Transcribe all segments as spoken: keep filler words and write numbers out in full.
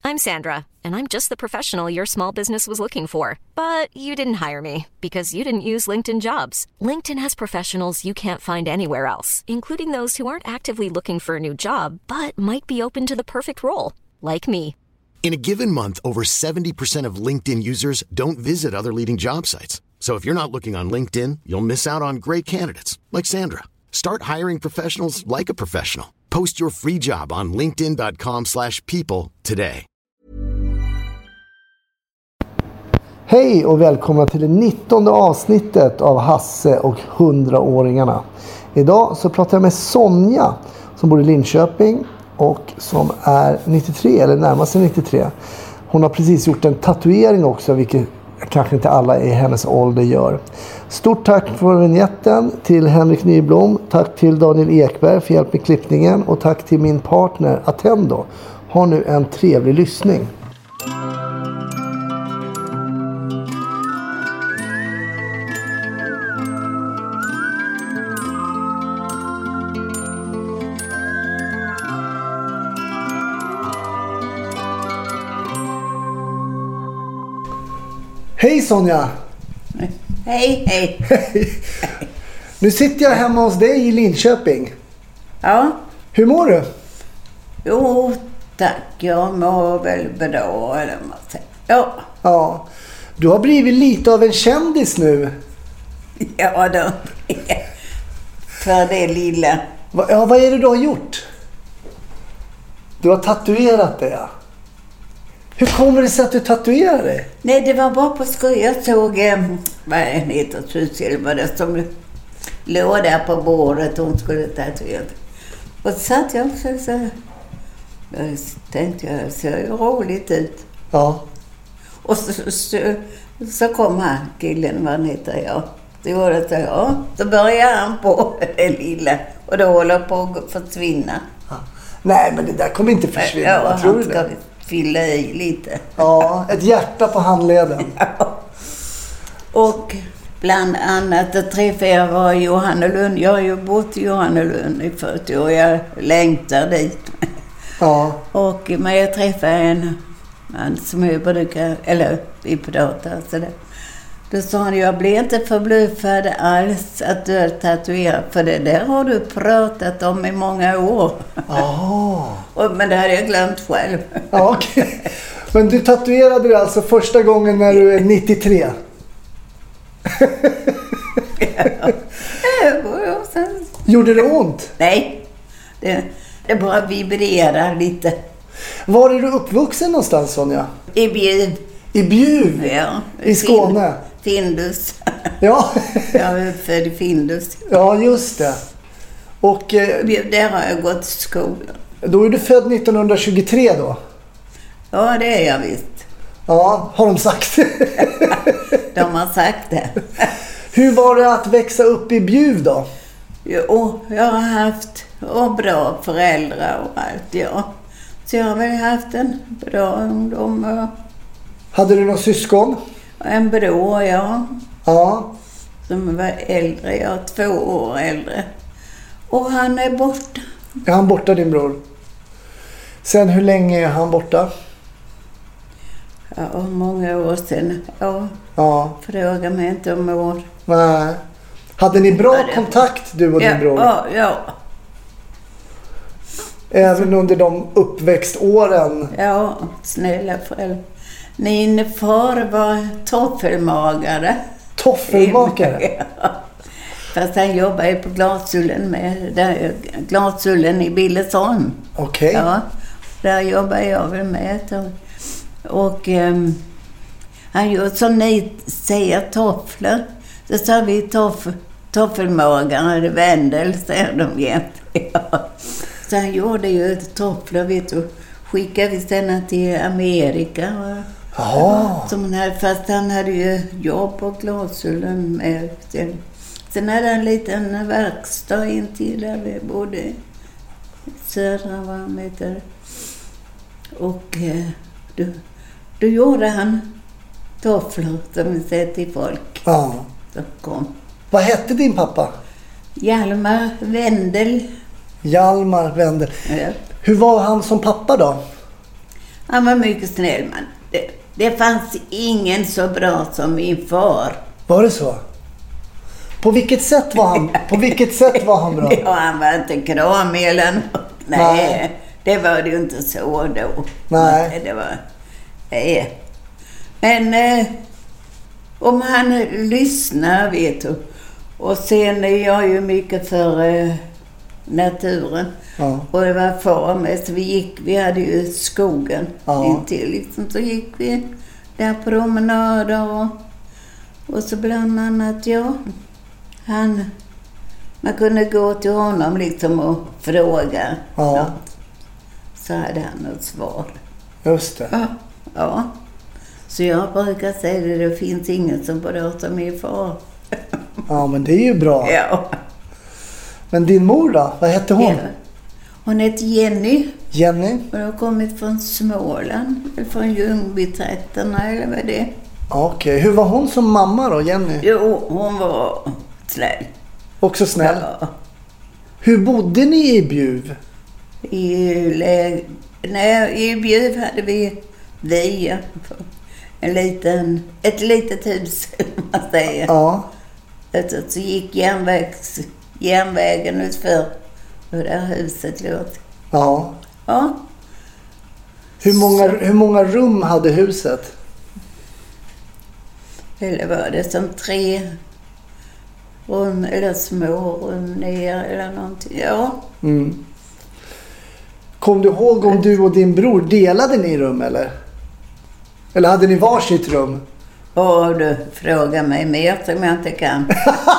I'm Sandra, and I'm just the professional your small business was looking for. But you didn't hire me because you didn't use LinkedIn Jobs. LinkedIn has professionals you can't find anywhere else, including those who aren't actively looking for a new job, but might be open to the perfect role, like me. In a given month, over seventy percent of LinkedIn users don't visit other leading job sites. So if you're not looking on LinkedIn, you'll miss out on great candidates like Sandra. Start hiring professionals like a professional. Post your free job on linkedin dot com slash people today. Hej och välkomna till det nittonde avsnittet av Hasse och hundraåringarna. Idag så pratar jag med Sonja som bor i Linköping och som är nittiotre eller närmast nittiotre. Hon har precis gjort en tatuering också, vilket kanske inte alla i hennes ålder gör. Stort tack för vignetten till Henrik Nyblom. Tack till Daniel Ekberg för hjälp med klippningen. Och tack till min partner Attendo. Ha nu en trevlig lyssning. Hej Sonja! Hej, hej. Nu sitter jag hemma hos dig i Linköping. Ja. Hur mår du? Jo, tack. Jag mår väl bra, eller man säger. Ja. Ja. Du har blivit lite av en kändis nu. Ja, då. För det lilla. Va, ja, vad är det du har gjort? Du har tatuerat dig, ja. Hur kommer det sig att du tatuerar dig? Nej, det var bara på skoj. Jag såg, eh, vad heter Susilva, som låg där på bordet. Hon skulle tatuera. Och så satt jag också så. Jag tänkte, jag ser ju roligt ut. Ja. Och så, så, så kom han, killen, vad heter jag? Det var det så, ja. Så började han på det lilla. Och då håller på att försvinna. Ja. Nej, men det där kommer inte försvinna. Ja, vad tror du ska det? Fylla i lite. Ja, ett hjärta på handleden. Ja. Och bland annat träffade jag var i Johannelund. Jag har ju bott i Johannelund i fyrtio år. Jag längtar dit. Ja. Och, men jag träffade en man som jag brukar, eller vi pratar sådär. Då sa han, jag blir inte förbluffad alls att du är tatuerad. För det där har du pratat om i många år. Oh. Och, men det hade jag glömt själv. Ja, okej. Okay. Men du tatuerade det alltså första gången när du är nittiotre? Ja. Och sen... Gjorde det ont? Nej, det, det bara vibrerar lite. Var är du uppvuxen någonstans, Sonja? I Bjuv. I Bjuv? Ja. I Skåne? Findus. Ja. Jag är född i Findus. Ja, just det. Och eh, där har jag gått i skolan. Då är du född nittonhundratjugotre då? Ja, det är jag visst. Ja, har de sagt. De har sagt det. Hur var det att växa upp i Bjuv då? Jo, jag har haft och bra föräldrar och allt, ja. Så jag har väl haft en bra ungdom. Och hade du några syskon? en bror, ja. Ja. Som var äldre, jag är två år äldre. Och han är borta. Är han borta, din bror? Sen hur länge är han borta? Ja, många år sedan. Ja, ja. Fråga mig inte om år. Nej. Hade ni bra kontakt, du och ja, din bror? Ja, ja. Även under de uppväxtåren? Ja, snälla föräldrar. Min far var toffelmagare. Toffelmakare? Ja. Fast han jobbade på Glasullen med där, Glasullen i Billesholm. Okej. Okay. Ja, där jobbade jag väl med. Och um, han gjorde som ni säger tofflor. Så sa vi toff, toffelmagare, det Vendel, säger de jämt. Ja. Så han gjorde ju tofflor, vet du. Skickade vi sedan till Amerika. Ja. Som här, fast han hade ju jobb på Glasullen med. Sen, sen hade han en liten verkstad intill där vi bodde. Södra var han heter. Och eh, då, då gjorde han tofflor som vi säger till folk. Ja. Som kom. Vad hette din pappa? Hjalmar Vendel. Hjalmar Vendel. Ja. Hur var han som pappa då? Han var mycket snäll, men det, det fanns ingen så bra som min far. Var det så? På vilket sätt var han, på vilket sätt var han bra? Ja, han var inte kramig eller något. Nej, Nej, det var det ju inte så då. Nej. Det var... Nej. Men eh, om han lyssnar, vet du. Och sen är jag ju mycket för eh, naturen. Ja. Och det var far med, så vi gick, vi hade ju skogen ja. intill liksom. Så gick vi där på promenader och, och så bland annat, ja, han, man kunde gå till honom liksom och fråga ja. något. Så hade han något svar. Just det. Ja, ja. Så jag brukar säga det, det finns ingen som pratar min far. Ja, men det är ju bra. Ja. Men din mor då? Vad hette hon? Ja. Hon hette Jenny. Jenny? Och har kommit från Småland. Eller från Ljungbytrakterna eller vad det är. Okej. Okay. Hur var hon som mamma då, Jenny? Jo, hon var snäll. Också snäll? Ja. Hur bodde ni i Bjuv? I, lä... Nej, i Bjuv hade vi via. En liten, ett litet hus, man säger. Ja. Så gick järnvägs, järnvägen utför hur det här huset låt. Ja. Ja. Hur många, hur många rum hade huset? Eller var det som tre rum eller små rum ner eller någonting. Ja. Mm. Kom du ihåg om du och din bror delade ni rum eller? Eller hade ni varsitt rum? Åh, du frågar mig mer som jag inte kan.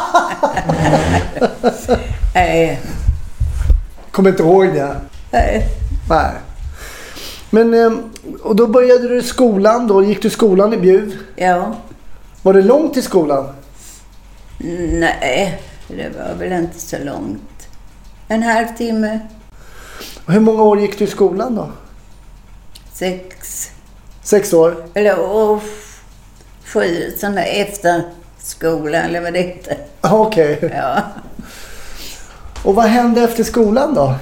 Nej. Kommer inte ihåg det? Nej. Nej. Men, och då började du skolan då? Gick du skolan i Bjuv? Ja. Var det långt till skolan? Nej, det var väl inte så långt. En halvtimme. Och hur många år gick du i skolan då? Sex. Sex år? Eller och sju, sådana efter skolan eller vad det heter. Okej. Okay. Ja. Och vad hände efter skolan då?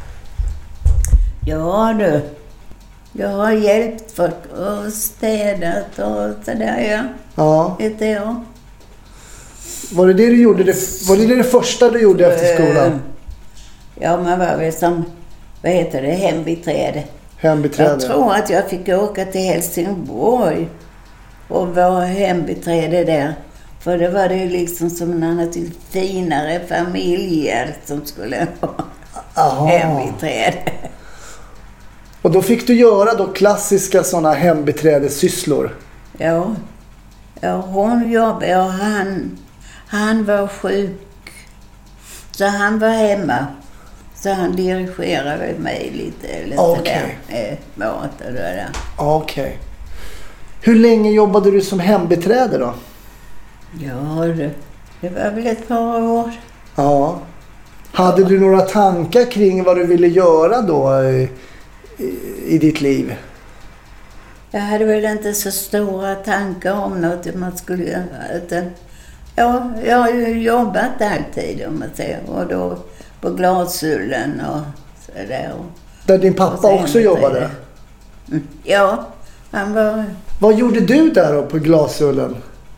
Ja du, jag har hjälpt folk och städat och sådär, ja. Ja. Ett år. Var det det du gjorde? Det, var det det första du gjorde efter skolan? Ja, man var väl som, vad heter det, hembiträde. Hembiträde. Jag tror att jag fick åka till Helsingborg och vara hembiträde där. För det var det liksom som en annan till finare familjer som skulle ha hembiträde. Och då fick du göra då klassiska sådana hembiträdessysslor? Ja. Ja, hon jobbade och han, han var sjuk. Så han var hemma. Så han dirigerade mig lite eller okay. sådär med mat och det där. Okej. Okay. Hur länge jobbade du som hembiträde då? Ja, det, det var väl ett par år. Ja. Hade du några tankar kring vad du ville göra då i, i, i ditt liv? Jag hade väl inte så stora tankar om något man skulle göra. Utan, ja, jag har ju jobbat alltid om man säger. Och då på Glasullen och sådär. Där din pappa också jobbade? Mm. Ja, han var... Vad gjorde du där då på Glasullen?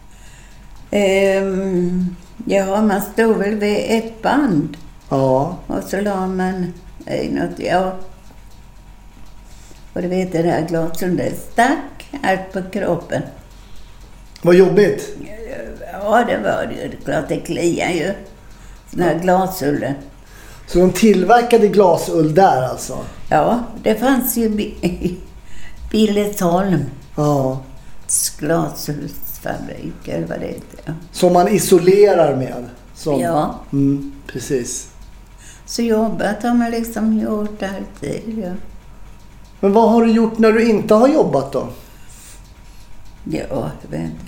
Um, ja, man stod väl vid ett band. Ja. Och så la man i något, ja. Och du vet det där Glasullen, det stack allt på kroppen. Vad jobbigt? Ja, det var det ju. Det är klart, det kliar ju. Den här Glasullen. Så de tillverkade glasull där alltså? Ja, det fanns ju i Billesholm. Ja. Glasullsfabrik eller vad det heter. Som man isolerar med? Som... Ja. Mm, precis. Så jobbat har man liksom gjort alltid, ja. Men vad har du gjort när du inte har jobbat då? Ja, jag vet inte.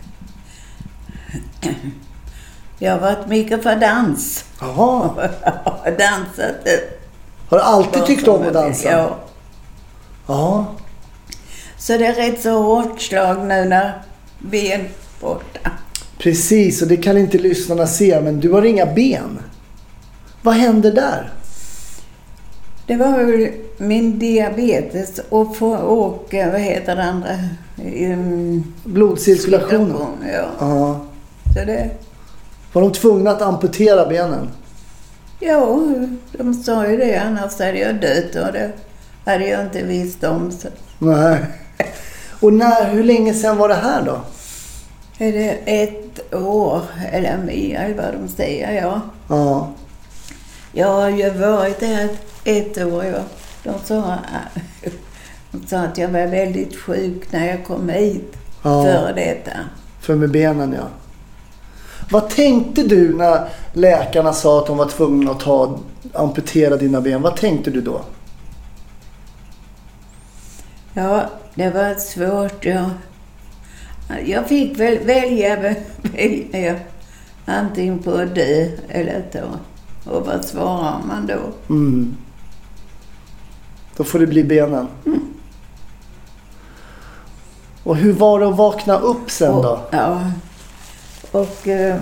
Jag har varit mycket för dans. Jaha. Dansat. Har du alltid tyckt om att dansa? Ja. Ja. Så det är rätt så hårt slag nu när ben borta. Precis, och det kan inte lyssnarna se, men du har inga ben. Vad hände där? Det var väl min diabetes och få åka, vad heter det andra? Um, Blodcirkulation. Ja. Ja. Så det... Var de tvungna att amputera benen? Ja, de sa ju det. Annars hade jag dött och det hade jag inte visst om. Så. Nej. Och när, hur länge sedan var det här då? Är det ett år eller mer, vad de säger, ja. Ja. Jag har ju varit där ett, ett år, ja. De sa, de sa att jag var väldigt sjuk när jag kom hit Ja. för detta. För med benen, ja. Vad tänkte du när läkarna sa att de var tvungna att ta, amputera dina ben? Vad tänkte du då? Ja, det var svårt, ja. Jag fick väl välja, välja antingen på att dö eller att ta. Och vad svarar man då? Mm. Då får det bli benen. Mm. Och hur var det att vakna upp sen då? Och, ja, och eh,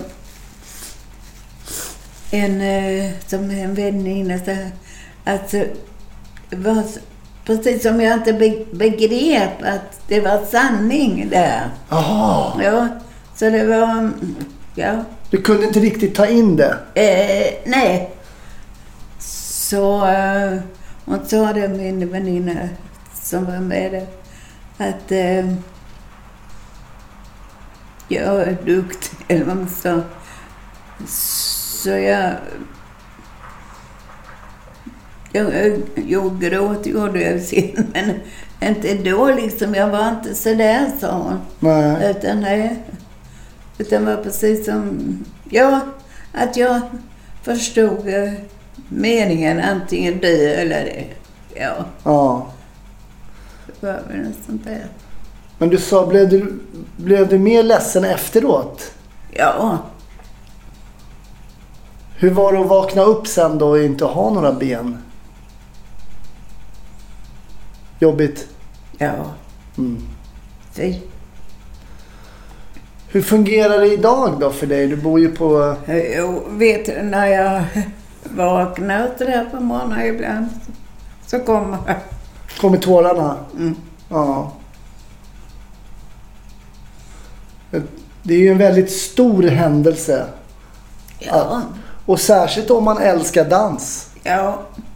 en, eh, som en väninna sa att eh, det var precis som jag inte be, begrep att det var sanning där. Jaha. Ja, så det var, ja. Du kunde inte riktigt ta in det? Eh, nej. Så eh, hon sa det, min väninna som var med där, att eh, jag är duktig, eller vad man sa. Så jag, jag, jag gråt, gjorde jag sin, men inte då liksom, jag var inte så där, sa hon. Nej. Utan nej, utan var precis som, ja, att jag förstod eh, meningen, antingen dö eller det. Ja, Ja. det var väl nästan där. Men du sa, blev du, blev du mer ledsen efteråt? Ja, Hur var det att vakna upp sen då och inte ha några ben? Jobbigt. ja, Mm. fy. Hur fungerar det idag då för dig? Du bor ju på... Jag vet, när jag vaknar och där på morgonen ibland så kommer jag. Kommer tårarna? Mm. Ja. Det är ju en väldigt stor händelse. Ja, Och särskilt om man älskar dans. ja.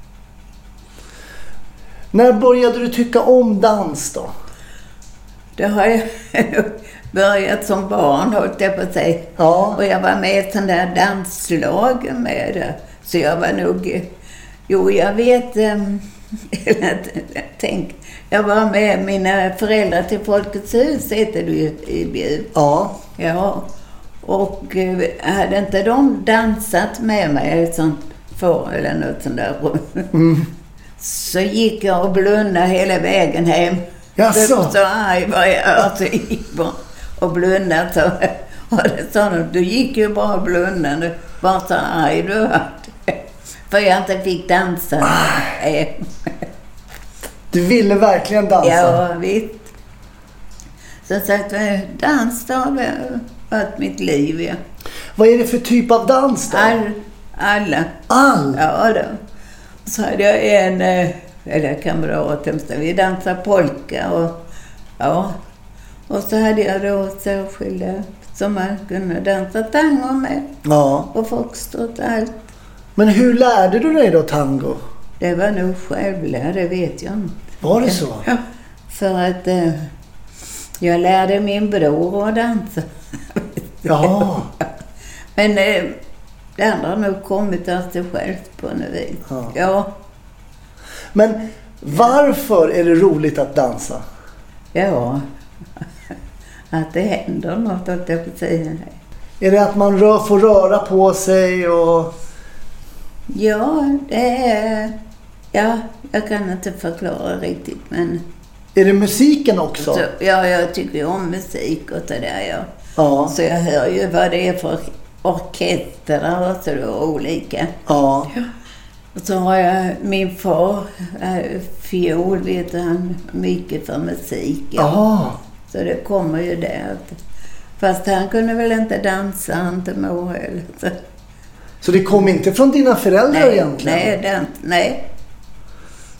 När började du tycka om dans då? Det har jag börjat som barn, hållit jag på att säga. Ja. Och jag var med i ett sånt där danslag med det. Så jag var nog... Jo, jag vet... Um, tänk, jag var med mina föräldrar till Folkets hus, heter det ju i Bjuv. Ja. Ja, och uh, hade inte de dansat med mig ett sånt för eller något sånt där Mm. så gick jag och blundade hela vägen hem. Jaså? Så arg var jag, så gick bara och blundade. Så, och det sa de, du gick ju bara och blundade, bara så arg du var. För jag inte fick dansa. Du ville verkligen dansa? Ja, visst. Så sagt, dans har varit mitt liv, ja. Vad är det för typ av dans då? All, alla. All? Ja då. Så hade jag en, eller kamrat, vi dansade polka och ja. Och så hade jag då särskilda som man kunde dansa tango med. Ja. Och foxtrot och allt. Men hur lärde du dig då tango? Det var nog självlärd, det vet jag inte. Var det så? Ja, för att eh, jag lärde min bror att dansa. Ja. Men eh, det andra har nog kommit av sig självt på något vis. Ja. Ja. Men varför är det roligt att dansa? Ja. Att det händer något att jag får säga. Är det att man rör, får röra på sig och... Ja, det är... Ja, jag kan inte förklara riktigt, men... Är det musiken också? Så, ja, jag tycker ju om musik och det där, ja. Ja. Så jag hör ju vad det är för orkestrar och så det är olika. Ja. Och så har jag min far, äh, fiol, vet han, mycket för musik. Ja. Ja. Så det kommer ju där. Fast han kunde väl inte dansa, han inte må eller så. Så det kom inte från dina föräldrar Nej, egentligen? nej, det, nej.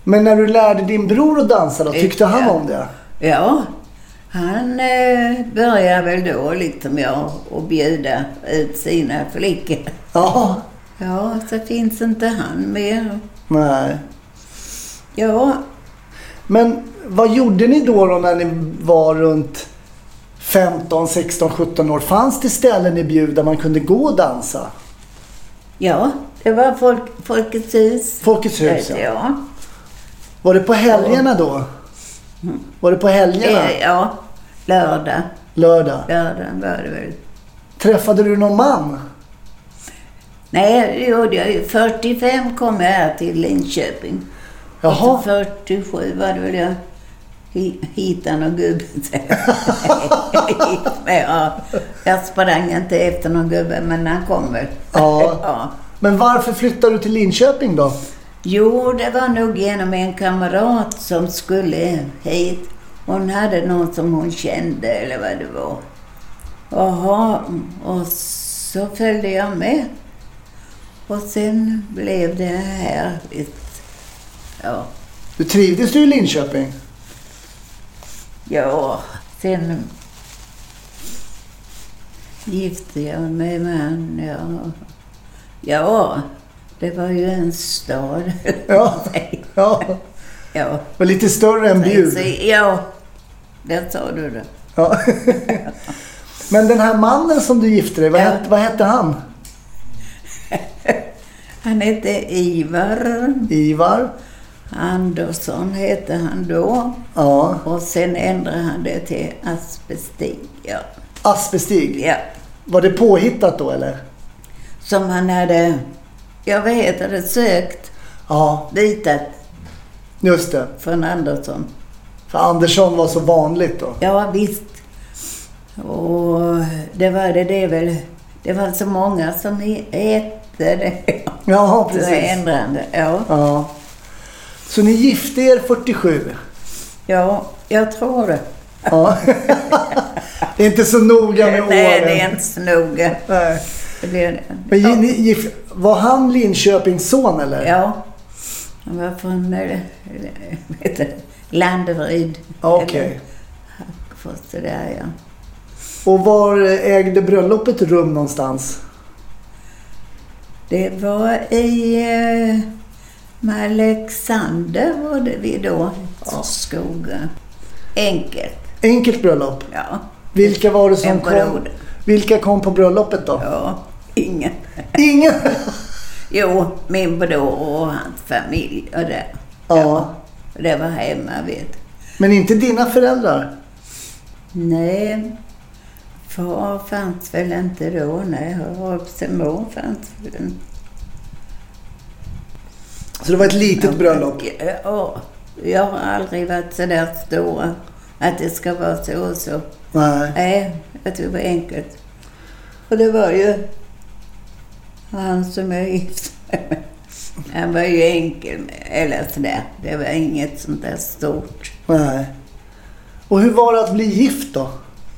Men när du lärde din bror att dansa då, tyckte ja. han om det? Ja, han eh, började väl då liksom jag och bjuda ut sina flickor. Ja. Ja, så finns inte han mer. Nej. Ja. Men vad gjorde ni då, då när ni var runt femton, sexton, sjutton år? Fanns det ställen i Bjuv där man kunde gå och dansa? Ja, det var folk, Folkets hus. Folkets hus, ja. ja. Var det på helgerna då? Var det på helgerna? Eh, ja, lördag. Lördag? Lördag var det väl. Träffade du någon man? Nej, det gjorde jag ju. fyrtiofem kom jag här till Linköping. Jaha. Och fyrtiosju var det väl jag hittade någon gubbe. ja, jag sprang inte efter någon gubbe, men han kom väl. Ja. ja. Men varför flyttade du till Linköping då? Jo, det var nog genom en kamrat som skulle hit. Hon hade någon som hon kände eller vad det var. Jaha, och så följde jag med. Och sen blev det här. Ja. Du trivdes du i Linköping? Ja, sen gifte jag mig med han. Ja. ja, det var ju en stad. Ja, ja. ja. Var lite större än Bjuv. Ja, det sa du det. Ja. Men den här mannen som du gifte dig, vad, ja. hette, vad hette han? Han hette Ivar. Ivar. Andersson hette han då. Ja. Och sen ändrade han det till Aspestig. Ja. Aspestig? Ja. Var det påhittat då eller? Som han hade, jag vet det, sökt. Ja. Ritat. Just det. Från Andersson. För Andersson var så vanligt då? Ja, visst. Och det var det, det väl. Det var så många som hette det. Ja, precis. Så ändrade, ja. Ja. Så ni gifte er fyrtiosju? Ja, jag tror det. Ja. Det är inte så noga med åren. Nej, det är inte så noga. Nej. Det blir, Men ja. ni, gif, var han Linköpings son eller? Ja. Han var från äh, vet du, Landeryd. Okej. Okay. Så där, ja. Och var ägde bröllopet rum någonstans? Det var i eh, Alexander var det vi då. Ja. Skogen. Enkelt. Enkelt bröllop? Ja. Vilka var det som kom? Vilka kom på bröllopet då? Ja, ingen. Ingen? Jo, min bror och hans familj och det. Ja. ja. Det var hemma, vet. Men inte dina föräldrar? Nej. Far fanns väl inte då. Nej, Holmsemor fanns väl inte. Så det var ett litet ja, bröllop? Ja. Jag har aldrig varit så där stora. Att det ska vara så och så. Nej. Nej, att det var enkelt. Och det var ju han som jag gifte med. Han var ju enkel, eller sådär. Det var inget sånt där stort. Nej. Och hur var det att bli gift då?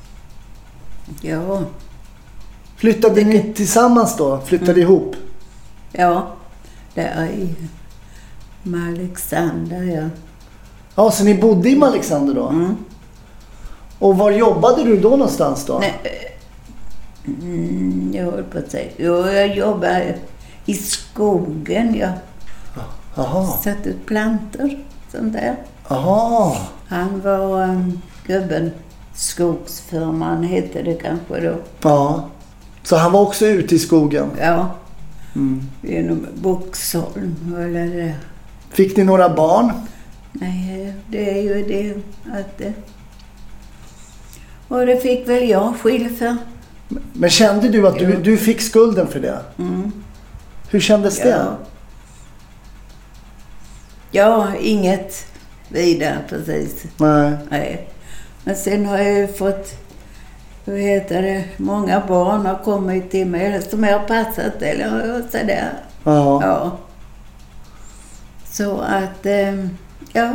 Ja. Flyttade det... ni tillsammans då? Flyttade mm. ihop? Ja, där i Alexander, ja. Ja, så ni bodde i Alexander då? Mm. Och var jobbade du då någonstans då? Nej, mm, jag håller på att säga. Jo, jag jobbade i skogen, ja. Jaha. Satt ut plantor, sånt där. Jaha. Han var um, gubben, skogsförman hette det kanske då. Ja. Så han var också ute i skogen? Ja. Mm. Genom Boxholm eller det. Fick ni några barn? Nej, det är ju det att det... Och det fick väl jag skyll för. Men kände du att du, du fick skulden för det? Mm. Hur kändes ja. det? Ja, inget vidare precis. Nej. Nej. Men sen har jag ju fått, hur heter det, många barn har kommit till mig som jag har passat eller sådär. Ja. Ja. Så att, ja.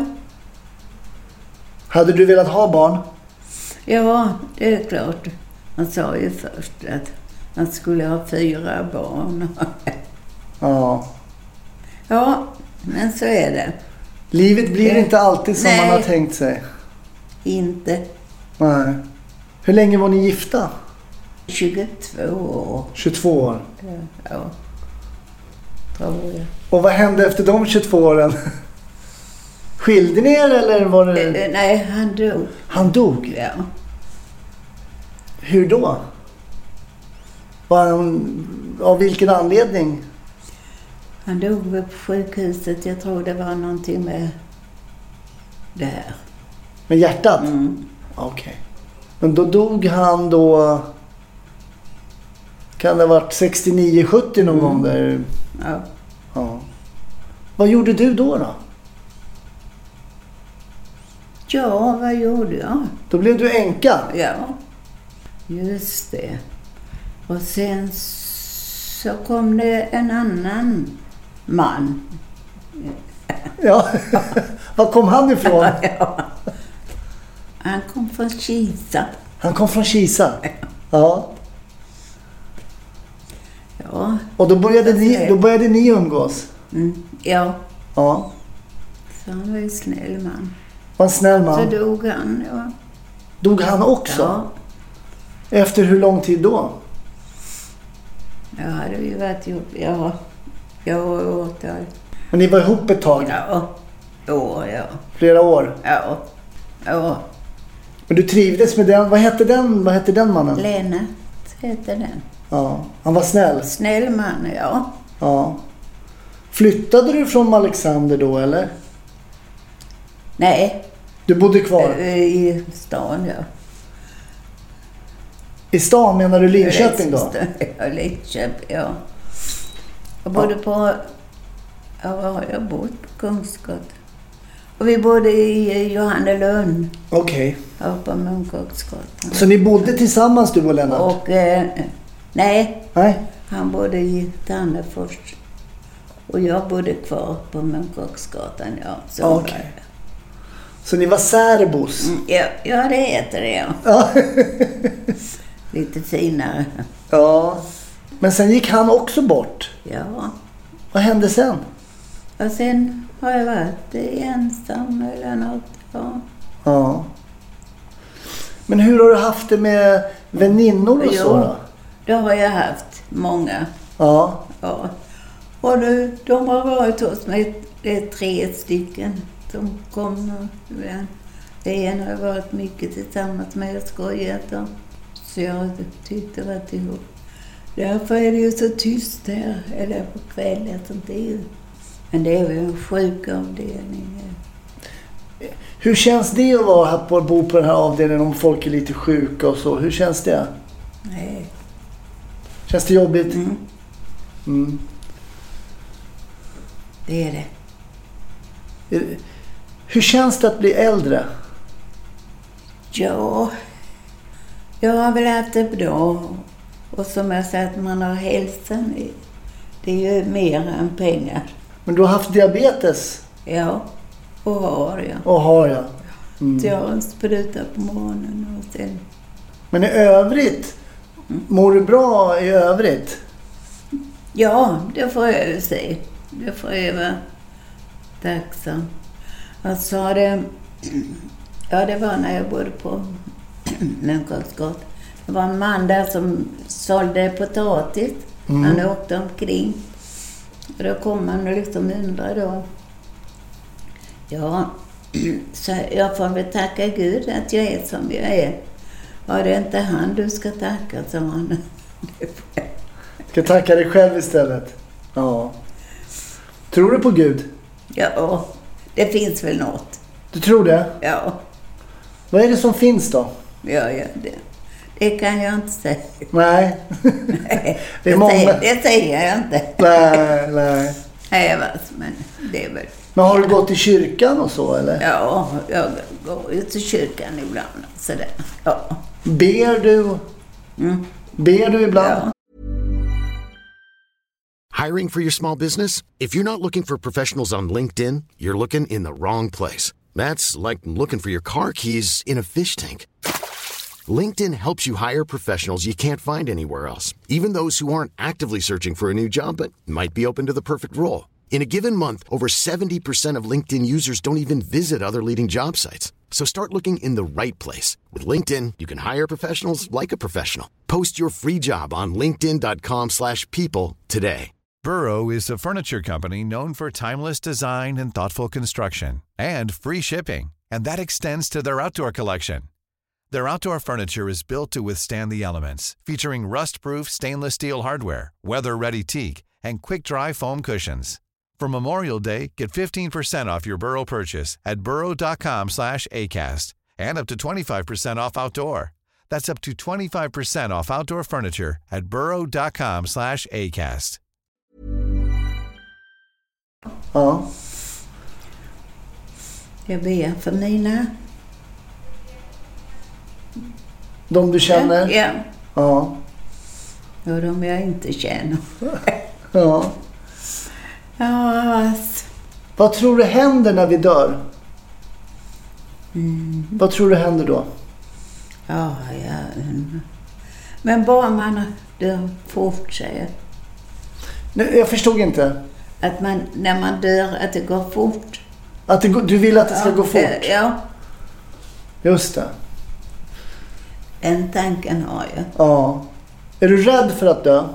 Hade du velat ha barn? Ja, det är klart. Man sa ju först att man skulle ha fyra barn. Ja. Ja, men så är det. Livet blir det, inte alltid som nej, man har tänkt sig. Inte. Nej. Hur länge var ni gifta? tjugotvå år. tjugotvå år? Ja, tror jag. Och vad hände efter de tjugotvå åren? Skilde ni er eller var det... Nej, han dog. Han dog? Ja. Hur då? Var han... Av vilken anledning? Han dog på sjukhuset. Jag tror det var någonting med det här. Med hjärtat? Mm. Okej. Okay. Men då dog han då... Kan det ha varit sextionio sjuttio någon mm. gång där? Ja. Ja. Vad gjorde du då då? Ja, vad gjorde jag? Då blev du änka? Ja, just det. Och sen så kom det en annan man. Ja, var kom han ifrån? Ja. Han kom från Kisa. Han kom från Kisa? Ja. Ja. Och då började, ni, då började ni umgås? Mm, ja. Ja. Så han var ju snäll man. Var en snäll man? Så dog han, ja. Dog han också? Ja. Efter hur lång tid då? Ja, det hade ju varit ihop. Ja, jag var åtal. Men ni var ihop ett tag? Ja. Ja, ja. Flera år? Ja. Ja. Men du trivdes med den? Vad hette den, vad hette den mannen? Lena hette den. Ja. Han var snäll? Snäll man, ja. Ja. Flyttade du från Alexander då, eller? Nej. Du bodde kvar? I stan, ja. I stan menar du Linköping då? Ja, Linköping, ja. Jag bodde på... Ja, var har jag bott? På Kungsgatan. Och vi bodde i Johannelund. Okej. Okay. Ja, på Munkåksgatan. Så ni bodde tillsammans, du och Lennart? Och... Eh, nej. Nej. Han bodde i Tannefors. Och jag bodde kvar på Munkåksgatan, ja. Så Okej. Okay. Så ni var särbos? Mm, ja, ja, det heter det, ja. Ja. Lite finare. Ja. Men sen gick han också bort? Ja. Vad hände sen? Och sen har jag varit ensam eller något, ja. Ja. Men hur har du haft det med väninnor och jo, så då? Det har jag haft många. Ja. Ja. Och nu, de har varit hos mig, det är tre stycken som kommer. En har varit mycket tillsammans med och skojat om. Så jag tyckte det var ihop. Därför är det ju så tyst här, eller på kvällen som det är ju. Men det är väl en sjukavdelning. Hur känns det att vara här på, bo på den här avdelningen om folk är lite sjuka och så? Hur känns det? Nej. Känns det jobbigt? Mm. Mm. Det är det. Hur känns det att bli äldre? Ja, jag har väl haft det bra. Och som jag sa, att man har hälsan. Det är ju mer än pengar. Men du har haft diabetes? Ja, och har jag. Och har jag. Mm. Så jag har en spruta på morgonen och sen... Men i övrigt, mår du bra i övrigt? Ja, det får jag ju säga. Det får jag vara tacksam. Alltså det... Ja, det var när jag bodde på Munkåksgatan. Det var en man där som sålde potatis. Mm. Han åkte omkring. Och då kom han och liksom undrade då. Ja, så jag får väl tacka Gud att jag är som jag är. Var det inte han du ska tacka, sa han. Ska tacka dig själv istället. Ja. Tror du på Gud? Ja, det finns väl något. Du tror det? Ja. Vad är det som finns då? Ja, ja, det, det kan jag inte säga. Nej. Nej, det, är det, många... säger, det säger jag inte. Nej, nej. Nej, men det är väl... Men har du gått i kyrkan och så, eller? Ja, jag går ut till kyrkan ibland. Sådär. Ja. Ber du? Mm. Ber du ibland? Ja. Hiring for your small business? If you're not looking for professionals on LinkedIn, you're looking in the wrong place. That's like looking for your car keys in a fish tank. LinkedIn helps you hire professionals you can't find anywhere else, even those who aren't actively searching for a new job but might be open to the perfect role. In a given month, over seventy percent of LinkedIn users don't even visit other leading job sites. So start looking in the right place. With LinkedIn, you can hire professionals like a professional. Post your free job on linkedin dot com slash people today. Burrow is a furniture company known for timeless design and thoughtful construction, and free shipping, and that extends to their outdoor collection. Their outdoor furniture is built to withstand the elements, featuring rust-proof stainless steel hardware, weather-ready teak, and quick-dry foam cushions. For Memorial Day, get fifteen percent off your Burrow purchase at burrow dot com slash acast, and up to twenty-five percent off outdoor. That's up to twenty-five percent off outdoor furniture at burrow dot com slash acast. Ja. Jag ber för mina. De du känner? Ja. Ja. Och de jag inte känner. Ja. Ja, alltså. Vad tror du händer när vi dör? Mm. Vad tror du händer då? Ja, ja. Men bara man dör fort, säger Nej, jag förstod inte. att man, när man dör, att det går fort. Att det, du vill att det ska ja, gå fort? Ja. Just det. En tanken har jag. Ja. Är du rädd för att dö?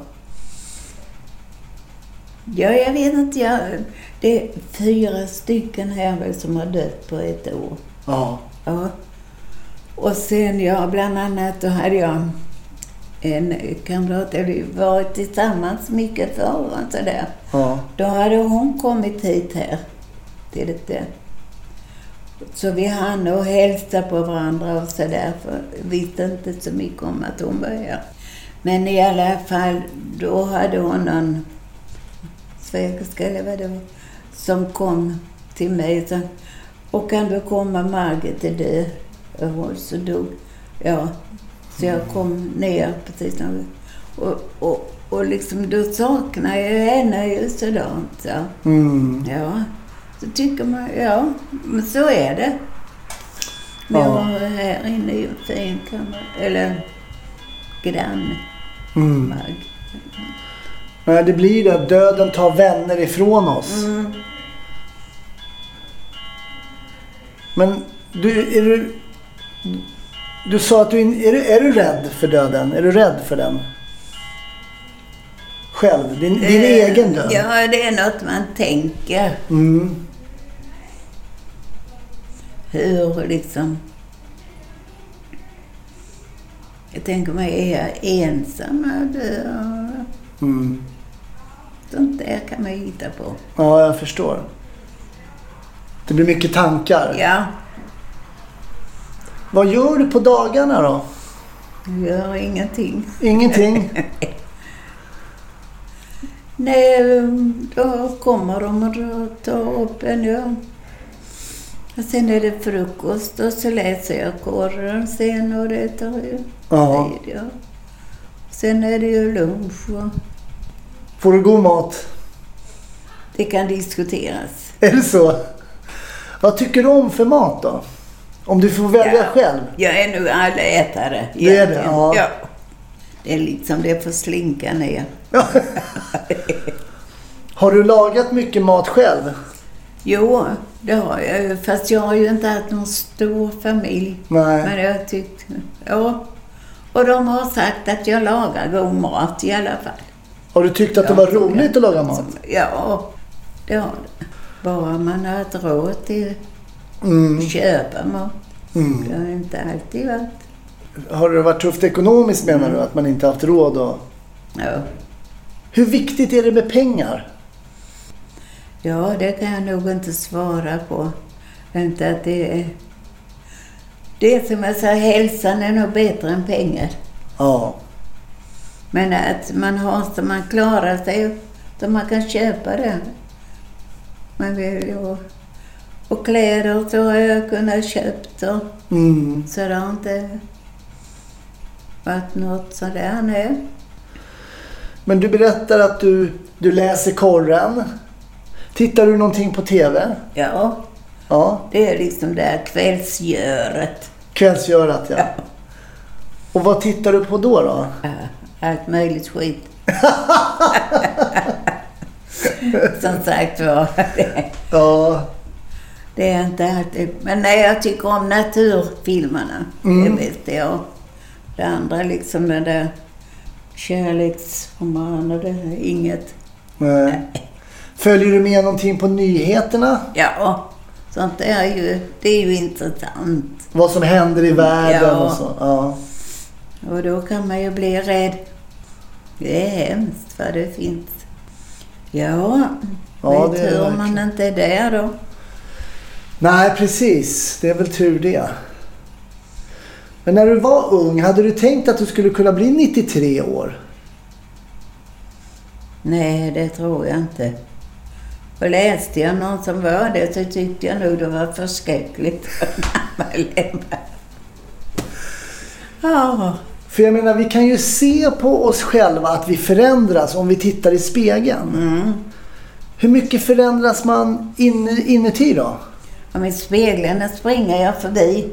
Ja, jag vet inte. Jag, det är fyra stycken här väl som har dött på ett år. Ja. Ja. Och sen, ja, bland annat, då hade jag en kamrat, eller varit tillsammans mycket förr och sådär. Ja. Då hade hon kommit hit här till det. Så vi hann och hälsa på varandra och sådär, för vi visste inte så mycket om att hon var här. Men i alla fall, då hade hon någon svägerska eller vad det var, som kom till mig och sa, och kan du komma, Margit är död. Och så dog, ja. Så jag kom ner precis när vi, och, och, och liksom då saknar jag henne ju sådant. Så. Mm. Ja, så tycker man, ja, men så är det. Men jag var här inne i en fin kammare, eller grann. Mm. Nej, det blir det. Döden tar vänner ifrån oss. Mm. Men du, är du... Du sa att du... Är du, är du rädd för döden? Är du rädd för den? Själv? Din, din eh, egen död? Ja, det är något man tänker. Mm. Hur liksom... Jag tänker mig, är jag ensam och död? Mm. Sånt där kan man hitta på. Ja, jag förstår. Det blir mycket tankar. Ja. Vad gör du på dagarna då? Jag gör ingenting. Ingenting? Nej, då kommer de och tar upp en, ja. Och sen är det frukost och så läser jag korren sen och det tar ju Ja. tid, ja. Sen är det ju lunch och Får du god mat? det kan diskuteras. Är det så? Vad tycker du om för mat då? Om du får välja Ja. själv. Jag är nog allätare. Det är det, ja. ja. Det är liksom, det får slinka ner. Har du lagat mycket mat själv? Jo, det har jag ju. Fast jag har ju inte haft någon stor familj. Nej. Men jag tyckt, ja. Och de har sagt att jag lagar god mat i alla fall. Har du tyckt att det Ja, var roligt att laga mat? Ja, det har det. Bara man har ett råd till Mm. att köpa mat. Mm. Det har inte alltid varit. Har det varit tufft ekonomiskt menar Mm. du? Att man inte haft råd? Och... Ja. Hur viktigt är det med pengar? ja, det kan jag nog inte svara på. Inte att det är... Det är som jag sa, hälsan är nog bättre än pengar. Ja. Men att man har så man klarar sig, så man kan köpa det. Man vill ju... Och kläder så har jag kunnat köpt och Mm. så det har inte varit något sådär nu. Men du berättar att du, du läser korren. Tittar du någonting på tv? Ja, Ja. det är liksom det här kvällsgöret. Kvällsgörat, ja. Ja. Och vad tittar du på då då? Ja, allt möjligt skit. som sagt var. Ja. Det är inte alltid. Men nej, jag tycker om naturfilmerna. Mm. Det vet jag. Det andra liksom det där kärleksromaner, det är inget. Nej. Följer du med någonting på nyheterna? Ja, sånt är ju, det är ju intressant. Vad som händer i världen ja. Och så. Ja. Och då kan man ju bli rädd. Det är hemskt vad det finns. Ja, ja vet hur verkligen. Man inte är där då. Nej, precis. Det är väl tur det. Men när du var ung, hade du tänkt att du skulle kunna bli nittiotre år? Nej, det tror jag inte. Och läste jag någon som var det så tyckte jag nog det var förskräckligt. Ja. För jag menar, vi kan ju se på oss själva att vi förändras om vi tittar i spegeln. Mm. Hur mycket förändras man in, inuti då? Ja, med spegeln springer jag förbi.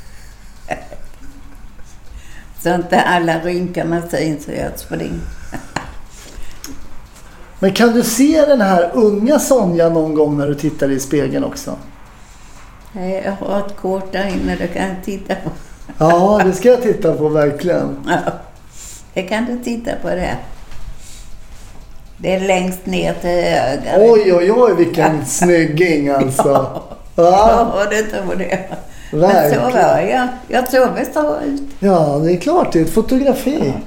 Så inte alla rynkarna syns så jag springer. Men kan du se den här unga Sonja någon gång när du tittar i spegeln också? Nej, jag har ett kort där inne, det kan jag titta på. Ja, det ska jag titta på verkligen. Ja, det kan du titta på det. Det är längst ner till höger. Oj, oj, oj, vilken snygging alltså. Ja, ja det tror det. Men så var jag. Jag såg väl så ut. Ja, det är klart, det är ett fotografi. Ja.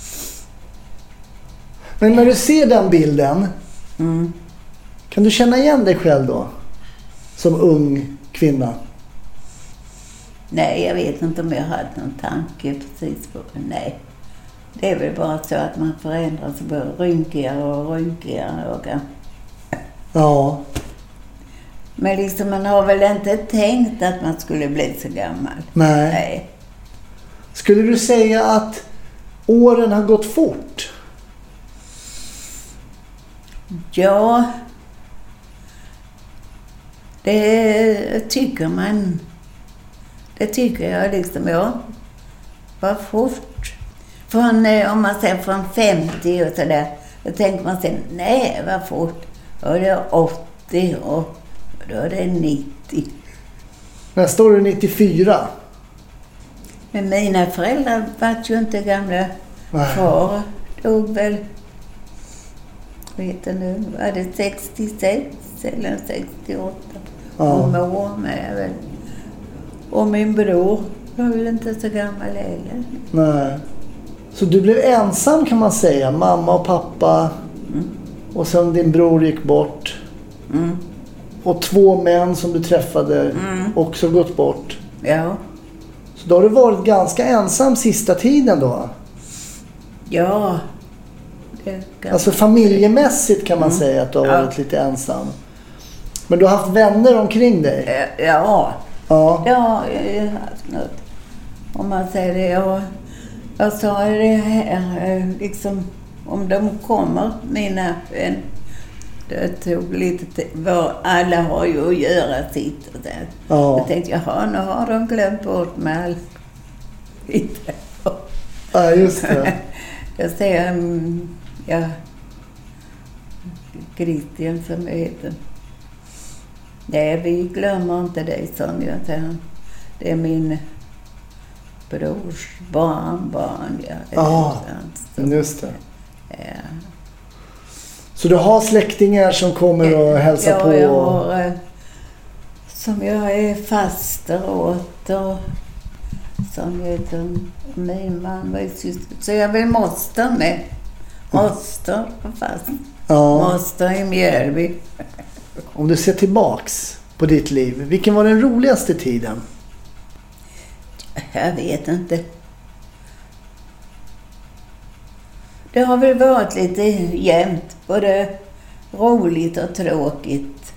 Men när du ser den bilden, mm. kan du känna igen dig själv då? Som ung kvinna? Nej, jag vet inte om jag hade någon tanke precis på det. Nej. Det är väl bara så att man förändras och blir rynkigare och rynkigare. Och... Ja. Men liksom man har väl inte tänkt att man skulle bli så gammal. Nej. Nej. Skulle du säga att åren har gått fort? Ja. Det tycker man. Det tycker jag liksom, ja. Vad fort. Från, om man säger från femtio och sådär. Då tänker man sig, nej vad fort. Och det är åttio och då är det nittio. Nästa år är nittiofyra. Men mina föräldrar var ju inte gamla. Nej. Far dog väl, vet du nu, var det sextiosex eller sextioåtta. Ja. Och mor med väl. Och min bror var väl inte så gammal heller. Nej. Så du blev ensam kan man säga. Mamma och pappa. Mm. Och sen din bror gick bort. Mm. Och två män som du träffade mm. också gått bort. Ja. Så då har du varit ganska ensam sista tiden då? Ja. Det kan... Alltså familjemässigt kan man mm. säga att du har varit ja. lite ensam. Men du har haft vänner omkring dig? Ja. Ja. Ja. Ja, jag har haft något. Om man säger det, jag, jag sa det här, liksom, om de kommer, mina vänner, det tog lite tid, alla har ju att göra sitt och där. Ja. Jag tänkte, jaha, nu har de glömt bort med allt. Ja, just det. Jag säger, ja, Christian som heter. Nej, vi glömmer inte dig, Sonja. Det är min brors barnbarn. Ja, ja just det. Ja. Så du har släktingar som kommer och hälsar ja, på? Ja, jag har, som jag är faster åt och som heter min man var ju syster. Så jag vill moster med. Moster och fast. Ja. Moster i Mjölby. Om du ser tillbaks på ditt liv, vilken var den roligaste tiden? Jag vet inte. Det har väl varit lite jämnt, både roligt och tråkigt.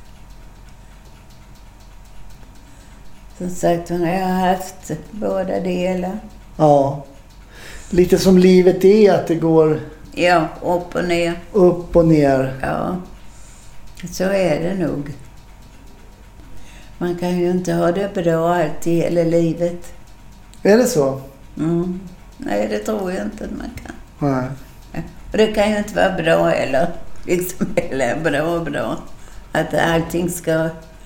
Som sagt, jag har haft båda delar. Ja, lite som livet är, att det går... Ja, upp och ner. Upp och ner. Ja, så är det nog. Man kan ju inte ha det bra alltid i hela livet. Är det så? Mm. Nej, det tror jag inte att man kan. Nej. Och det kan ju inte vara bra heller. liksom, eller bra, bra. Att allting ska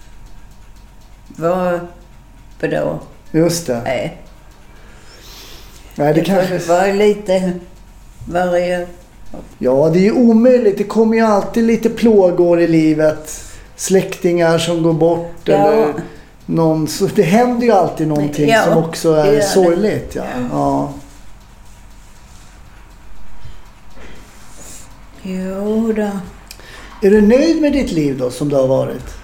vara bra. Just det. Nej. Nej, det, det kanske... får vara lite varje... Ja, det är ju omöjligt. Det kommer ju alltid lite plågor i livet. Släktingar som går bort. Ja. Eller någon... Så det händer ju alltid någonting ja, som också är sorgligt. Ja. Ja. Jo då. Är du nöjd med ditt liv då, som det har varit?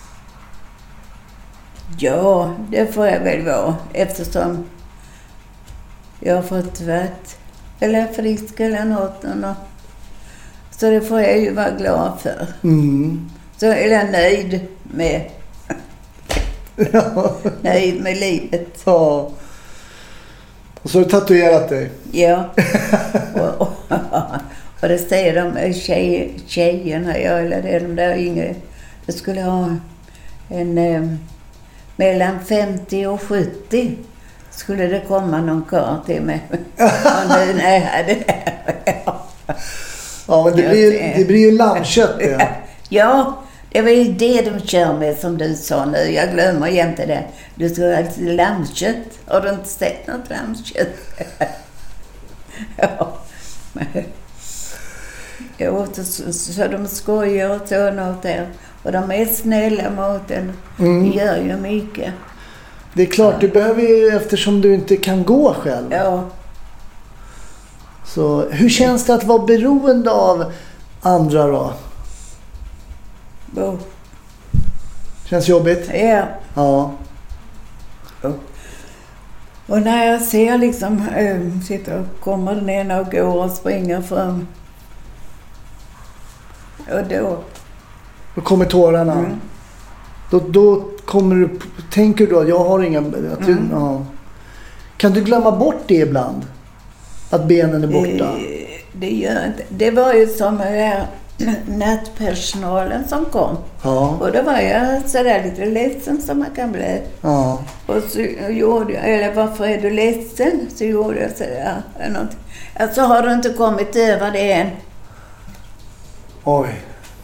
Ja, det får jag väl vara. Eftersom jag har fått varit eller frisk eller något. något. Så det får jag ju vara glad för. Mm. Så är jag nöjd med Ja. nöjd med livet. Ja. Och så har du tatuerat dig. Ja. och, och, och det säger de tjej, tjejerna, ja, eller det, de där yngre. Det skulle ha en eh, mellan femtio och sjuttio skulle det komma någon karl till mig. Och nu när jag hade det. Ja, men det blir, det blir ju lammkött det. Ja, det var ju det de kör med som du sa nu. Jag glömmer jämte det. Du ska alltså lammkött. Har du inte sett något lammkött? Ja. Ja, så, så de skojar och så något där. Och de är snälla mot en. Mm. Det gör ju mycket. Det är klart, du behöver ju, eftersom du inte kan gå själv. Ja. Så hur känns det att vara beroende av andra då? Oh. Känns jobbigt? Ja. Ja. Och när jag ser liksom, äh, sitter och kommer den ena och går och springer fram. Och då... Då kommer tårarna. Mm. Då, då kommer du, tänker du att jag har inga... Att du, Mm. ja. Kan du glömma bort det ibland? Att benen är borta? Det, det gör inte. Det var ju som här nattpersonalen som kom. Ja. Och då var jag sådär lite ledsen som man kan bli. Ja. Och så gjorde jag, eller varför är du ledsen? Så gjorde jag sådär. Någonting. Alltså har du inte kommit över det än? Oj.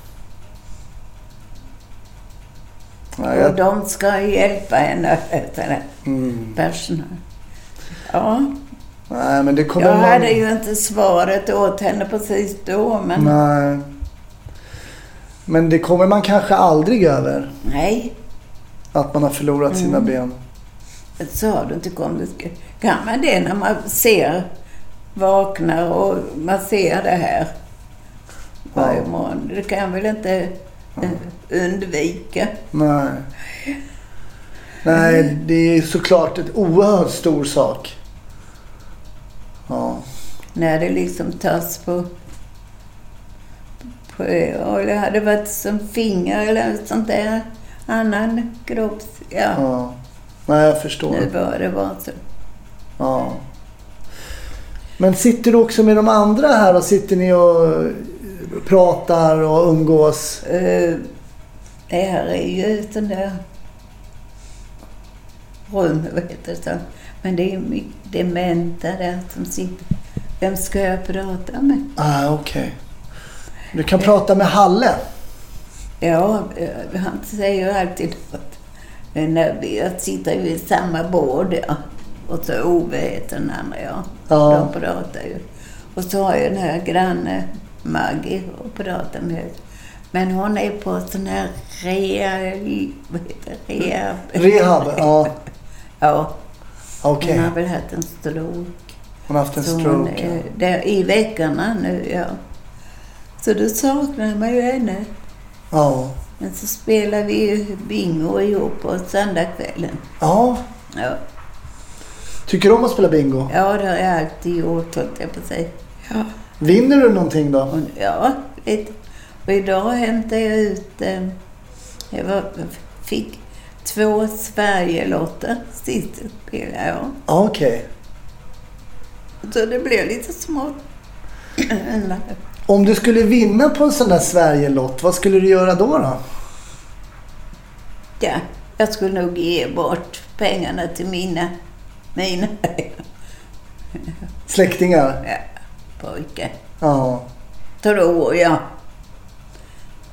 Ja, Och jag... de ska hjälpa henne, sådär, mm. personal. Ja. Nej, men det kommer Jag någon... hade ju inte svaret åt henne precis då, men... Nej. Men det kommer man kanske aldrig över. Nej. Att man har förlorat Mm. sina ben. Så har du inte kommit. Kan man det när man ser, vaknar och man ser det här varje Ja. morgon? Det kan väl inte ja. undvika. Nej. Nej, det är såklart ett oerhört stor sak. Ja. När det liksom tas på, på eller hade varit som finger eller sånt där annan kropps... Ja, Ja. Nej, jag förstår. nu var det var så. Ja. Men sitter du också med de andra här och sitter ni och pratar och umgås? Uh, det här är ju sån där rum, vad heter det så. Men det är mycket dementa där som sitter. Vem ska jag prata med? Ah, okej. Okay. Du kan prata med Halle. Ja, han säger ju alltid att när vi sitter ju i samma bord, ja. Och så Ove heter den andra, ja. Ja. De pratar ju. Och så har jag den här granne Maggie och pratar med. Men hon är på sån här rea... Vad heter det? Rehab. Rehab, ja. Ja. Okej. Hon har väl haft en stroke. Hon har haft en Så stroke. hon är där i veckorna nu, ja. Så då saknar man ju henne. Ja. Men så spelar vi ju bingo ihop på söndagskvällen. Ja. Ja. Tycker du om att spela bingo? Ja, det har jag alltid gjort, hållt jag på sig. Ja. Vinner du någonting då? Och, ja, lite. Och idag hämtade jag ut... Eh, jag var, fick två Sverigelotter sist jag spelade, ja. Okej. Okay. Så det blev lite smått. Om du skulle vinna på en sån där Sverigelott, vad skulle du göra då då? Ja, jag skulle nog ge bort pengarna till mina, mina släktingar? ja, pojkar. Ja. Tror jag.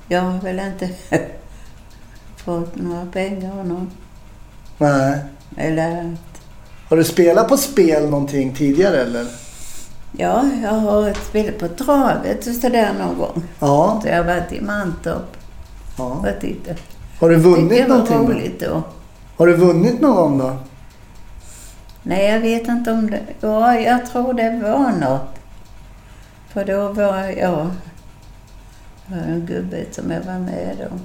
Jag har väl inte fått några pengar av någon. Nej. Eller... Har du spelat på spel någonting tidigare eller? Ja, jag har spelat på travet och sådär någon gång. Ja. Så jag har varit i Mantorp. Ja. Och tittat. Har du vunnit det var någonting då? roligt då. Har du vunnit någon gång då? Nej, jag vet inte om det... Ja, jag tror det var något. För då var jag... Det var en gubbe som jag var med då.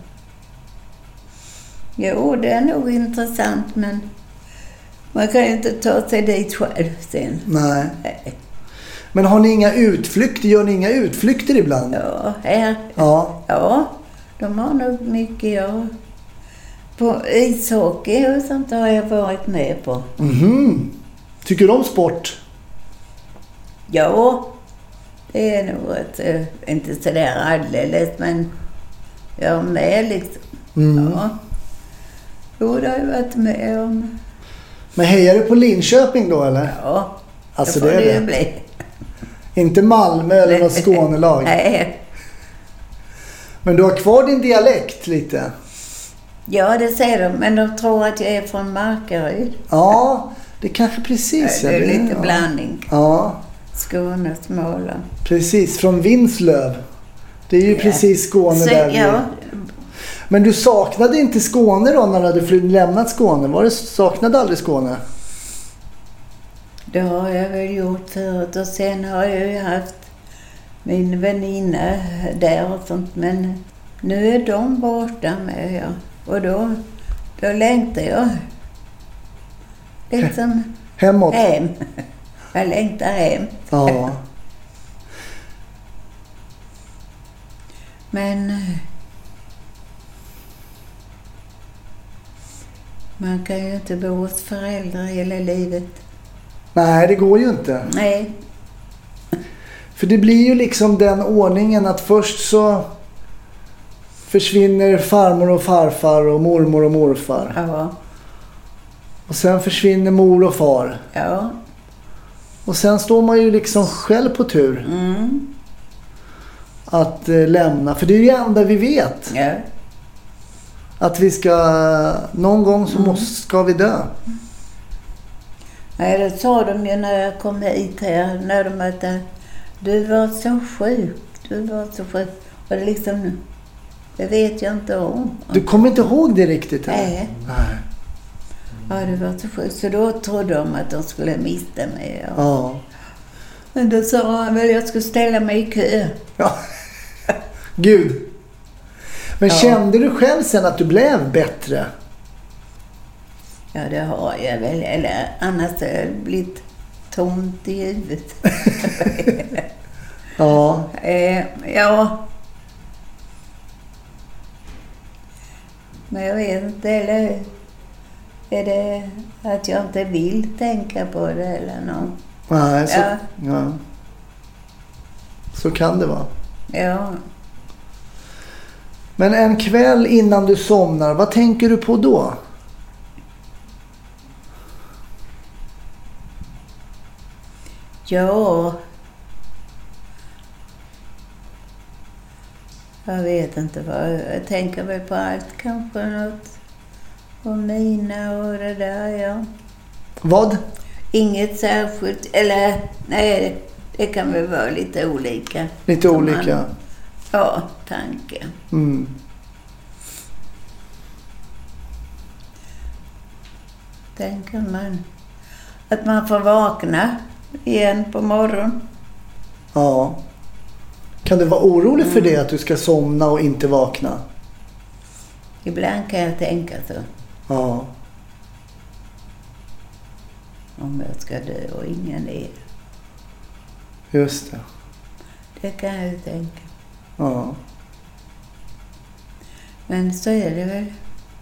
Jo, det är nog intressant, men... Man kan ju inte ta sig dit själv sen. Nej. Nej. Men har ni inga utflykter? Gör ni inga utflykter ibland? Ja, här. Ja. Ja, de har nog mycket. Ja. På ishockey och sånt har jag varit med på. Mhm. Tycker du om sport? Ja, det är nog ett, äh, inte sådär alldeles, men jag är med liksom. Mm. Ja. Jo, det har jag varit med om. Men hejar du på Linköping då eller? Ja, Alltså det får det är det det. ju bli. Inte Malmö eller något Skånelag? Nej. Men du har kvar din dialekt lite? Ja, det säger de, men de tror att jag är från Markaryd. Ja, det kanske precis. Det är ja, lite ja. blandning. Ja, Skåne, Småland. precis. Från Vinslöv. Det är ju Ja. precis Skåne Så, där vi... ja, Men du saknade inte Skåne då när du hade fly- lämnat Skåne? Var det saknade aldrig Skåne? det har jag väl gjort förut. Och sen har jag ju haft min väninna där och sånt. Men nu är de borta med, ja. Och då, då längtar jag liksom Hemåt? hem. Jag längtar hem. Ja. Men man kan ju inte bo hos föräldrar hela livet. Nej, det går ju inte. Nej, För det blir ju liksom den ordningen att först så försvinner farmor och farfar och mormor och morfar. ja, Och sen försvinner mor och far. ja. Och sen står man ju liksom själv på tur Mm, att eh, lämna. För det är ju det enda vi vet. ja. Att vi ska, någon gång så måste, ska vi dö. Nej, det sa de ju när jag kom hit här. När de mötte, du var så sjuk, du var så sjuk. Och det liksom, det vet jag inte om. Du kommer inte ihåg det riktigt? Eller? Nej. Nej. Ja, du var så sjuk. Så då trodde de att de skulle mista mig. Ja. Ja. Men då sa han väl att jag skulle ställa mig i kö. Ja. Gud. Men Ja. kände du själv sen att du blev bättre? Ja, det har jag väl. Eller annars har jag blivit tomt i huvudet. Ja. eh, ja. Men jag vet inte, eller är det att jag inte vill tänka på det eller något? Nej, så, Ja. ja. Så kan det vara. Ja. Men en kväll innan du somnar, vad tänker du på då? Ja. Jag vet inte vad. Jag tänker väl på allt. Kanske något om mina och det där, ja. Vad? Inget särskilt. Eller, nej, det kan väl vara lite olika. Lite Som olika. Man, ja, tanke. Mm. Tänker man att man får vakna igen på morgonen. Ja. Kan du vara orolig för det, att du ska somna och inte vakna? Ibland kan jag tänka så. Ja. Om jag ska dö och ingen är. Just det. Det kan jag ju tänka. Ja. Men så är det väl.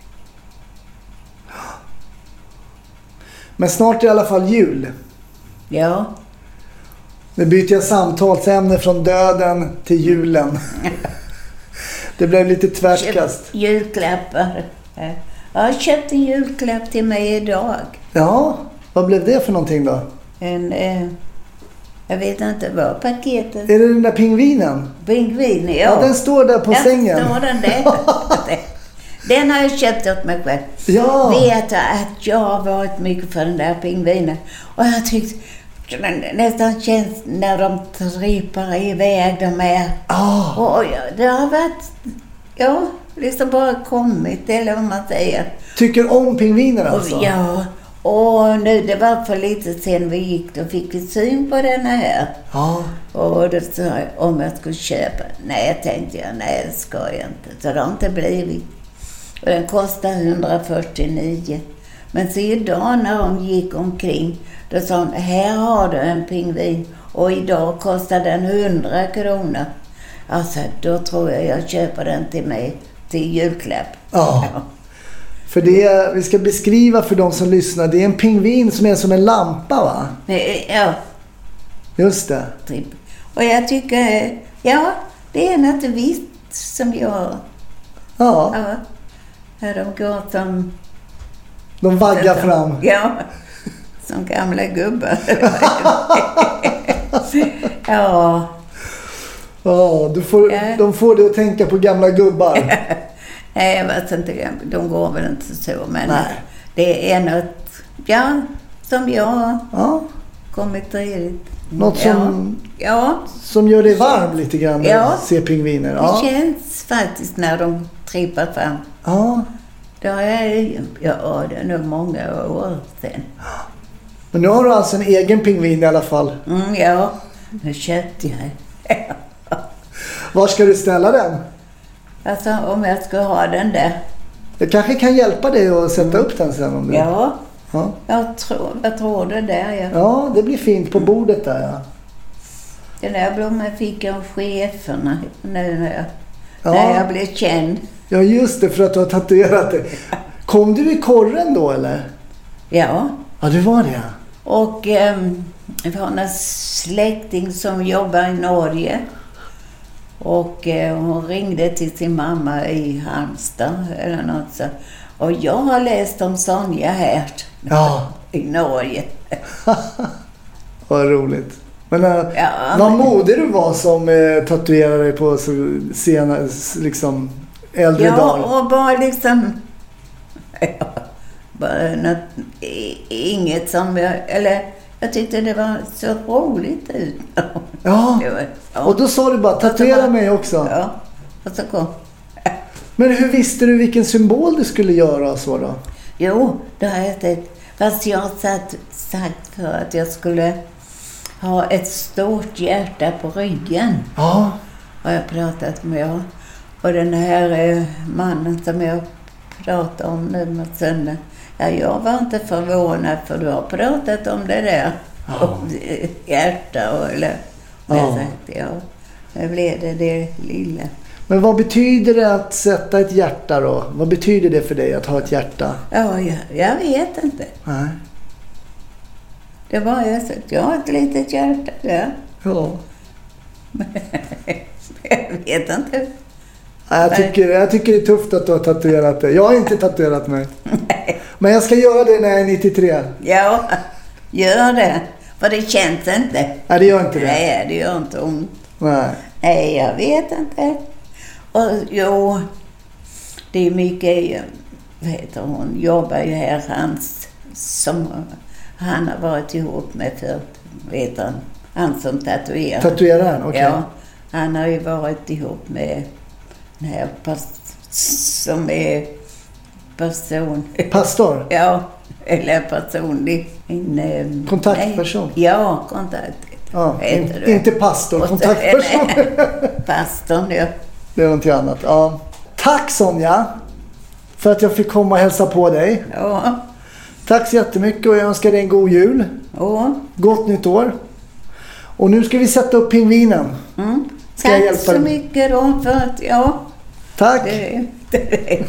Men snart är det i alla fall jul. Ja. Nu byter jag samtalsämne från döden till julen. Det blev lite tvärskast. Köpt julklappar. Jag har köpt en julklapp till mig idag. Ja, vad blev det för någonting då? En, eh, Jag vet inte vad paketet... Är det den där pingvinen? Pingvinen, ja. Ja, den står där på jag sängen. Den står den där. Den har jag köpt åt mig själv. Ja. Vet att jag har varit mycket för den där pingvinen. Och jag tyckte nästan känns när de trippar iväg de är. Oh. Och ja, det har varit, ja, liksom bara kommit, eller vad man säger. Tycker om pingviner alltså? Och, ja, och nu det var för lite sen vi gick, då fick vi syn på den här. Ja. Och då sa jag om jag skulle köpa. Nej, tänkte jag, nej det ska jag inte. Så det har inte blivit. Och den kostar hundrafyrtionio. Men så idag när de gick omkring, då sa hon, här har du en pingvin. Och idag kostar den hundra kronor. Alltså, då tror jag jag köper den till mig, till julklapp. Ja. Ja. För det, vi ska beskriva för de som lyssnar, det är en pingvin som är som en lampa, va? Ja. Just det. Typ. Och jag tycker, ja, det är något visst som jag... Ja. Ja. Här de går som... De vaggar som, fram. Ja, som gamla gubbar. Ja. Ja, du får, ja. De får det att tänka på gamla gubbar. Nej, jag vet inte, de går väl inte så, men nej. Det är något, ja, som jag ja. kommit till. Något som, ja. som gör dig varm lite grann när ja. du ser pingviner. Ja. Det känns faktiskt när de trippar fram. Ja. Då är, ja, det är nog många år sedan. Men nu har du alltså en egen pingvin i alla fall. Mm, ja, nu köpte jag. Var ska du ställa den? Alltså om jag ska ha den där. Jag kanske kan hjälpa dig att sätta mm. upp den sen om du... Ja, ja. Jag, tror, jag tror det där. Ja. ja, det blir fint på bordet där. Ja. Den där blomman fick jag av cheferna nu när jag, ja. när jag blev känd. Ja, just det, för att du har tatuerat det. Kom du i korren då, eller? Ja. Ja, det var det. Och um, det var en släkting som jobbar i Norge. Och uh, hon ringde till sin mamma i Halmstad eller något så. Och jag har läst om Sonja här ja. i Norge. Vad roligt. Men uh, ja, vad modig du var som uh, tatuerade dig på så sena, liksom äldre ja, dagar. Ja, och bara liksom... Ja, bara något, inget som jag... Eller jag tyckte det var så roligt ut. Ja, var, ja. Och då sa du bara, tatuera bara, mig också. Ja, och så kom. Men hur visste du vilken symbol du skulle göra så då? Jo, det har jag sett. Fast jag har sagt, sagt för att jag skulle ha ett stort hjärta på ryggen. Ja. Har jag pratat med. Och den här eh, mannen som jag pratar om nu med söndag. Ja, jag var inte förvånad för du har pratat om det där. Ja. Om hjärta och eller vad jag sagt. Ja, nu blev det det lilla. Men vad betyder det att sätta ett hjärta då? Vad betyder det för dig att ha ett hjärta? Ja, jag, jag vet inte. Nej. Det var jag sagt, jag har ett litet hjärta där. Ja. Jag vet inte. Ja, jag, tycker, jag tycker det är tufft att du har tatuerat det. Jag har inte tatuerat mig. Nej. Men jag ska göra det när jag är nittiotre. Ja, gör det. För det känns inte. Nej, det gör inte det. Nej, det gör inte ont. Nej. Nej, jag vet inte. Och jo, det är mycket, vad heter hon, jobbar ju här, hans, som han har varit ihop med för, vet han, han som tatuerar. Tatuerar, okej. Okay. Ja, han har ju varit ihop med den här som är person. Pastor? Ja, eller personlig. En, kontaktperson? Nej, ja, kontakt. Ja, in, inte pastor, kontaktperson. Pastorn, ja. Det är någonting annat. Ja. Tack Sonja för att jag fick komma och hälsa på dig. Ja. Tack så jättemycket och jag önskar dig en god jul. Ja. Gott nytt år. Och nu ska vi sätta upp pingvinen. Mm. Tack så dig? mycket då för att, ja. Tack. Det, det.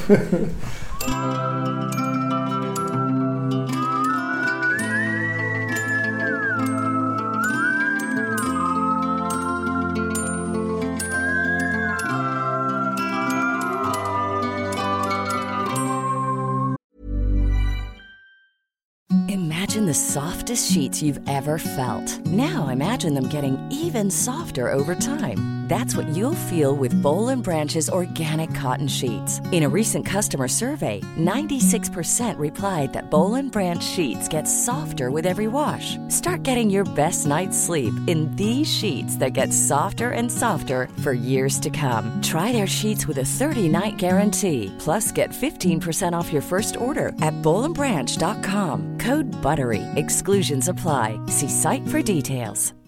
Imagine the softest sheets you've ever felt. Now imagine them getting even softer over time. That's what you'll feel with Boll and Branch's organic cotton sheets. In a recent customer survey, ninety-six percent replied that Boll and Branch sheets get softer with every wash. Start getting your best night's sleep in these sheets that get softer and softer for years to come. Try their sheets with a thirty-night guarantee. Plus, get fifteen percent off your first order at boll and branch dot com. Code BUTTERY. Exclusions apply. See site for details.